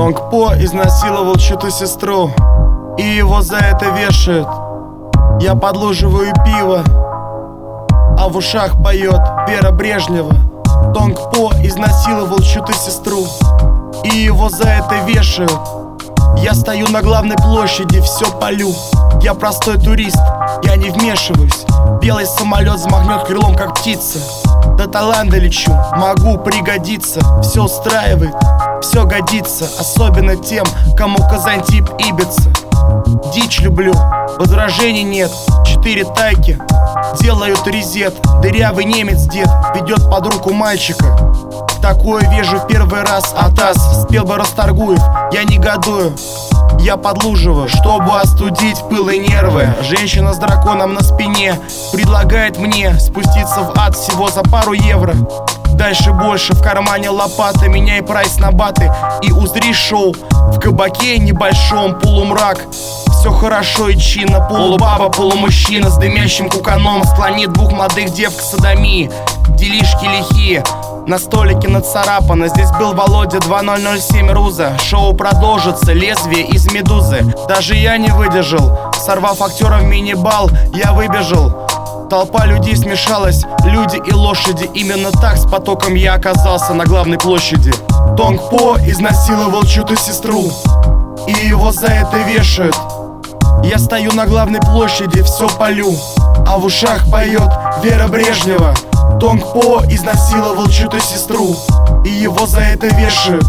Тонг По изнасиловал чью-то сестру, и его за это вешают. Я подлуживаю пиво, а в ушах поет Вера Брежнева. Тонг По изнасиловал чью-то сестру, и его за это вешают. Я стою на главной площади, все палю. Я простой турист, я не вмешиваюсь. Белый самолет взмахнет крылом, как птица. До Таиланда лечу, могу пригодиться. Все устраивает, все годится. Особенно тем, кому Казантип ибица. Дичь люблю, возражений нет. 4 тайки делают резет. Дырявый немец дед ведет под руку мальчика. Такое вижу в первый раз от ас. Спел бы Расторгуев, я негодую. Я подлуживаю, чтобы остудить пыл и нервы. Женщина с драконом на спине предлагает мне спуститься в ад всего за пару евро. Дальше больше, в кармане лопата. Меняй прайс на баты и узри шоу. В кабаке небольшом полумрак. Все хорошо и чинно, полубаба, полумужчина с дымящим куканом склонит 2 молодых дев к содомии. Делишки лихие, на столике нацарапано. Здесь был Володя 2007 Руза. Шоу продолжится, лезвие из медузы. Даже я не выдержал, сорвав актера в мини-бал, я выбежал. Толпа людей смешалась, люди и лошади. Именно так с потоком я оказался на главной площади. Тонг По изнасиловал чью-то сестру, и его за это вешают. Я стою на главной площади, все палю, а в ушах поет Вера Брежнева. Тонг По изнасиловал чью-то сестру, и его за это вешают.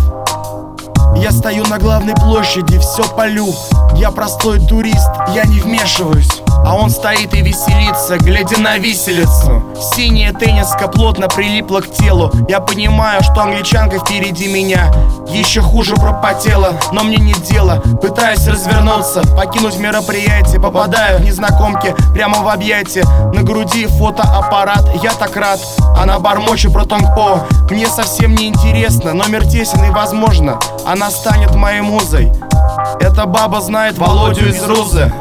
Я стою на главной площади, все палю. Я простой турист, я не вмешиваюсь. А он стоит и веселится, глядя на виселицу. Синяя тенниска плотно прилипла к телу. Я понимаю, что англичанка впереди меня еще хуже пропотела, но мне не дело. Пытаюсь развернуться, покинуть мероприятие. Попадаю в незнакомки прямо в объятия. На груди фотоаппарат, я так рад. Она бормочет про Тонг По. Мне совсем не интересно, номер тесен и возможно она станет моей музой. Эта баба знает Володю из Рузы.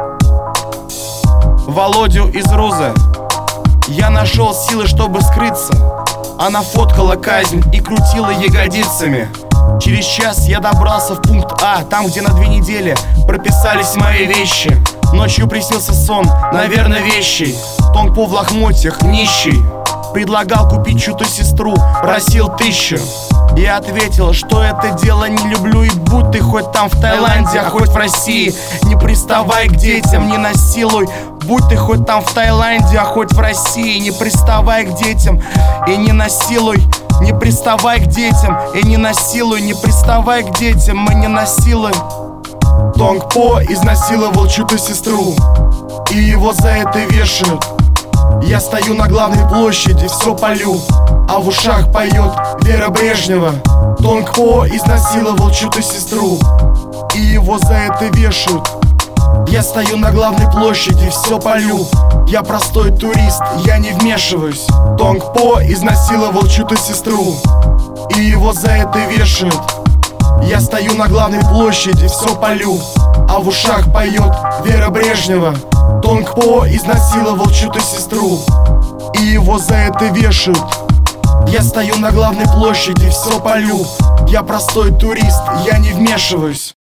Володю из Рузы. Я нашел силы, чтобы скрыться. Она фоткала казнь и крутила ягодицами. Через час я добрался в пункт А, там, где на 2 недели прописались мои вещи. Ночью приснился сон, наверное, вещий. Тонг По в лохмотьях, нищий. Предлагал купить чью-то сестру, просил 1000. Я ответил, что это дело не люблю. И будь ты хоть там в Таиланде, а хоть в России, не приставай к детям, не насилуй. Будь ты хоть там в Таиланде, а хоть в России, не приставай к детям и не насилуй. Не приставай к детям и не насилуй. Не приставай к детям, мы не насилуем. Тонг По изнасиловал чью-то сестру, и его за это вешают. Я стою на главной площади, все палю, а в ушах поет Вера Брежнева. Тонг По изнасиловал чью-то сестру, и его за это вешают. Я стою на главной площади, все палю. Я простой турист, я не вмешиваюсь. Тонг По изнасиловал чью-то сестру, и его за это вешают. Я стою на главной площади, все палю, а в ушах поет Вера Брежнева. Тонг По изнасиловал чью-то сестру, и его за это вешают. Я стою на главной площади, все палю. Я простой турист, я не вмешиваюсь.